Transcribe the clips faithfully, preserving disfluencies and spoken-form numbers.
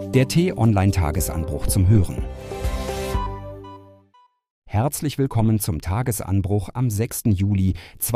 Der T-Online-Tagesanbruch zum Hören. Herzlich willkommen zum Tagesanbruch am sechsten Juli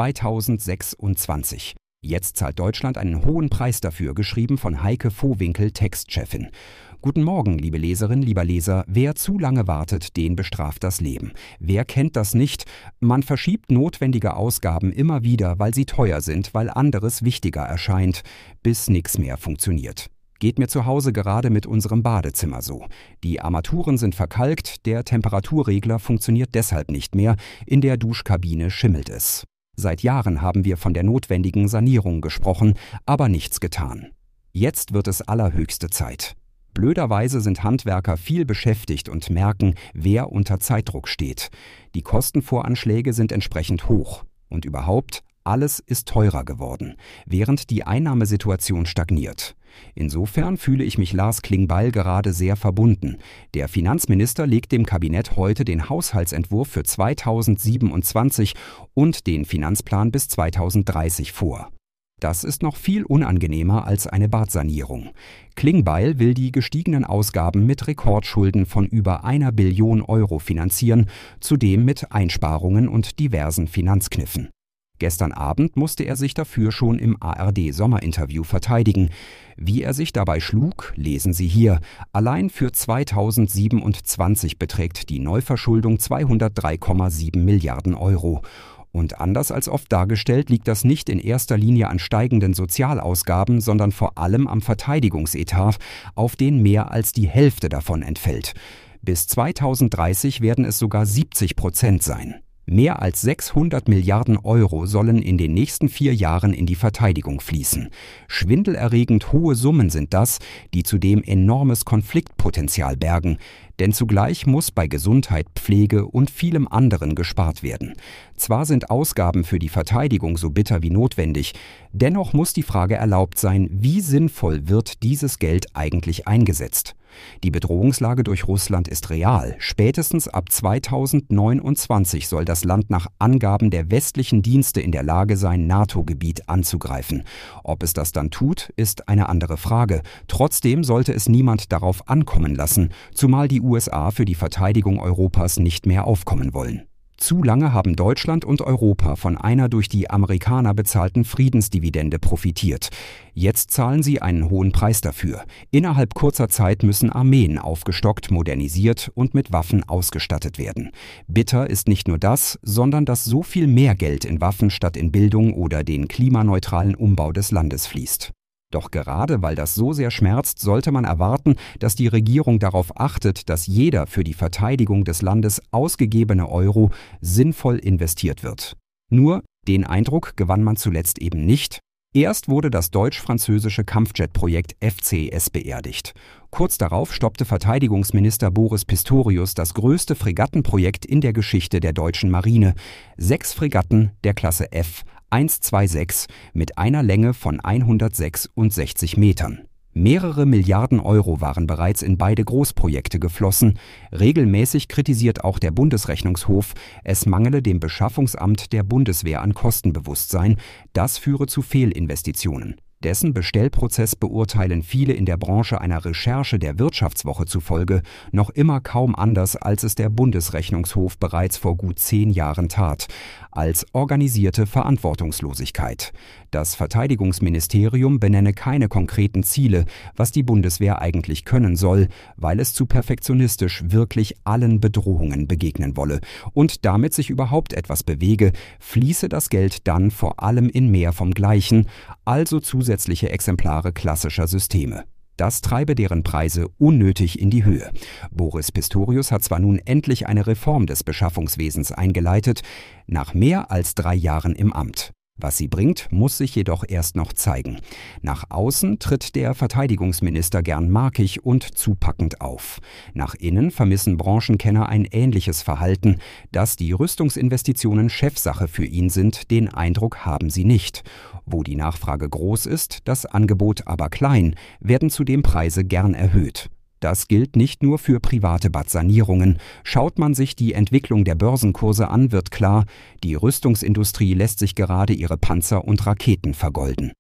zweitausendsechsundzwanzig. Jetzt zahlt Deutschland einen hohen Preis dafür, geschrieben von Heike Vohwinkel, Textchefin. Guten Morgen, liebe Leserin, lieber Leser. Wer zu lange wartet, den bestraft das Leben. Wer kennt das nicht? Man verschiebt notwendige Ausgaben immer wieder, weil sie teuer sind, weil anderes wichtiger erscheint, bis nichts mehr funktioniert. Geht mir zu Hause gerade mit unserem Badezimmer so. Die Armaturen sind verkalkt, der Temperaturregler funktioniert deshalb nicht mehr, in der Duschkabine schimmelt es. Seit Jahren haben wir von der notwendigen Sanierung gesprochen, aber nichts getan. Jetzt wird es allerhöchste Zeit. Blöderweise sind Handwerker viel beschäftigt und merken, wer unter Zeitdruck steht. Die Kostenvoranschläge sind entsprechend hoch. Und überhaupt, alles ist teurer geworden, während die Einnahmesituation stagniert. Insofern fühle ich mich Lars Klingbeil gerade sehr verbunden. Der Finanzminister legt dem Kabinett heute den Haushaltsentwurf für zweitausendsiebenundzwanzig und den Finanzplan bis zweitausenddreißig vor. Das ist noch viel unangenehmer als eine Badsanierung. Klingbeil will die gestiegenen Ausgaben mit Rekordschulden von über einer Billion Euro finanzieren, zudem mit Einsparungen und diversen Finanzkniffen. Gestern Abend musste er sich dafür schon im A R D-Sommerinterview verteidigen. Wie er sich dabei schlug, lesen Sie hier. Allein für zweitausendsiebenundzwanzig beträgt die Neuverschuldung zweihundertdrei Komma sieben Milliarden Euro. Und anders als oft dargestellt, liegt das nicht in erster Linie an steigenden Sozialausgaben, sondern vor allem am Verteidigungsetat, auf den mehr als die Hälfte davon entfällt. Bis zweitausenddreißig werden es sogar siebzig Prozent sein. Mehr als sechshundert Milliarden Euro sollen in den nächsten vier Jahren in die Verteidigung fließen. Schwindelerregend hohe Summen sind das, die zudem enormes Konfliktpotenzial bergen. Denn zugleich muss bei Gesundheit, Pflege und vielem anderen gespart werden. Zwar sind Ausgaben für die Verteidigung so bitter wie notwendig, dennoch muss die Frage erlaubt sein, wie sinnvoll wird dieses Geld eigentlich eingesetzt? Die Bedrohungslage durch Russland ist real. Spätestens ab zweitausendneunundzwanzig soll das Land nach Angaben der westlichen Dienste in der Lage sein, NATO-Gebiet anzugreifen. Ob es das dann tut, ist eine andere Frage. Trotzdem sollte es niemand darauf ankommen lassen, zumal die U S A für die Verteidigung Europas nicht mehr aufkommen wollen. Zu lange haben Deutschland und Europa von einer durch die Amerikaner bezahlten Friedensdividende profitiert. Jetzt zahlen sie einen hohen Preis dafür. Innerhalb kurzer Zeit müssen Armeen aufgestockt, modernisiert und mit Waffen ausgestattet werden. Bitter ist nicht nur das, sondern dass so viel mehr Geld in Waffen statt in Bildung oder den klimaneutralen Umbau des Landes fließt. Doch gerade weil das so sehr schmerzt, sollte man erwarten, dass die Regierung darauf achtet, dass jeder für die Verteidigung des Landes ausgegebene Euro sinnvoll investiert wird. Nur, den Eindruck gewann man zuletzt eben nicht. Erst wurde das deutsch-französische Kampfjet-Projekt F C S beerdigt. Kurz darauf stoppte Verteidigungsminister Boris Pistorius das größte Fregattenprojekt in der Geschichte der deutschen Marine. Sechs Fregatten der Klasse F hundertsechsundzwanzig mit einer Länge von hundertsechsundsechzig Metern. Mehrere Milliarden Euro waren bereits in beide Großprojekte geflossen. Regelmäßig kritisiert auch der Bundesrechnungshof, es mangele dem Beschaffungsamt der Bundeswehr an Kostenbewusstsein. Das führe zu Fehlinvestitionen. Dessen Bestellprozess beurteilen viele in der Branche einer Recherche der Wirtschaftswoche zufolge noch immer kaum anders, als es der Bundesrechnungshof bereits vor gut zehn Jahren tat, als organisierte Verantwortungslosigkeit. Das Verteidigungsministerium benenne keine konkreten Ziele, was die Bundeswehr eigentlich können soll, weil es zu perfektionistisch wirklich allen Bedrohungen begegnen wolle und damit sich überhaupt etwas bewege, fließe das Geld dann vor allem in mehr vom Gleichen, also zusätzliche Exemplare klassischer Systeme. Das treibe deren Preise unnötig in die Höhe. Boris Pistorius hat zwar nun endlich eine Reform des Beschaffungswesens eingeleitet, nach mehr als drei Jahren im Amt. Was sie bringt, muss sich jedoch erst noch zeigen. Nach außen tritt der Verteidigungsminister gern markig und zupackend auf. Nach innen vermissen Branchenkenner ein ähnliches Verhalten. Dass die Rüstungsinvestitionen Chefsache für ihn sind, den Eindruck haben sie nicht. Wo die Nachfrage groß ist, das Angebot aber klein, werden zudem Preise gern erhöht. Das gilt nicht nur für private Bad-Sanierungen. Schaut man sich die Entwicklung der Börsenkurse an, wird klar, die Rüstungsindustrie lässt sich gerade ihre Panzer und Raketen vergolden.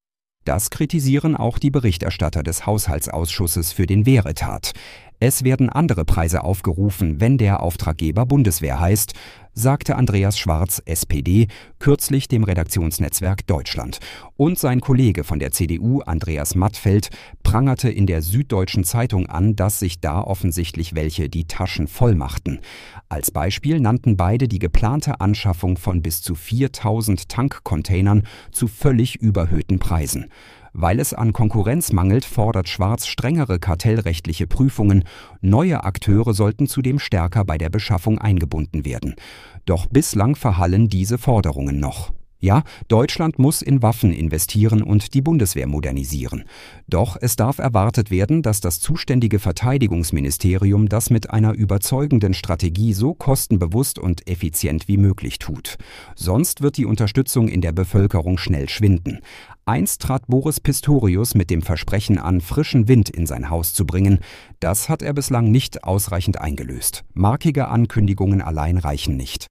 Das kritisieren auch die Berichterstatter des Haushaltsausschusses für den Wehretat. Es werden andere Preise aufgerufen, wenn der Auftraggeber Bundeswehr heißt, sagte Andreas Schwarz, S P D, kürzlich dem Redaktionsnetzwerk Deutschland. Und sein Kollege von der C D U, Andreas Mattfeld, prangerte in der Süddeutschen Zeitung an, dass sich da offensichtlich welche die Taschen voll machten. Als Beispiel nannten beide die geplante Anschaffung von bis zu viertausend Tankcontainern zu völlig überhöhten Preisen. Weil es an Konkurrenz mangelt, fordert Schwarz strengere kartellrechtliche Prüfungen. Neue Akteure sollten zudem stärker bei der Beschaffung eingebunden werden. Doch bislang verhallen diese Forderungen noch. Ja, Deutschland muss in Waffen investieren und die Bundeswehr modernisieren. Doch es darf erwartet werden, dass das zuständige Verteidigungsministerium das mit einer überzeugenden Strategie so kostenbewusst und effizient wie möglich tut. Sonst wird die Unterstützung in der Bevölkerung schnell schwinden. Einst trat Boris Pistorius mit dem Versprechen an, frischen Wind in sein Haus zu bringen. Das hat er bislang nicht ausreichend eingelöst. Markige Ankündigungen allein reichen nicht.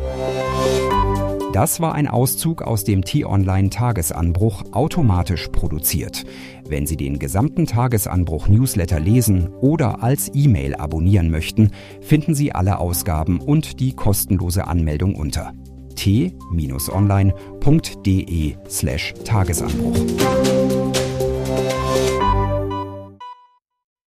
Das war ein Auszug aus dem T-Online-Tagesanbruch, automatisch produziert. Wenn Sie den gesamten Tagesanbruch-Newsletter lesen oder als E-Mail abonnieren möchten, finden Sie alle Ausgaben und die kostenlose Anmeldung unter t-online punkt de slash Tagesanbruch.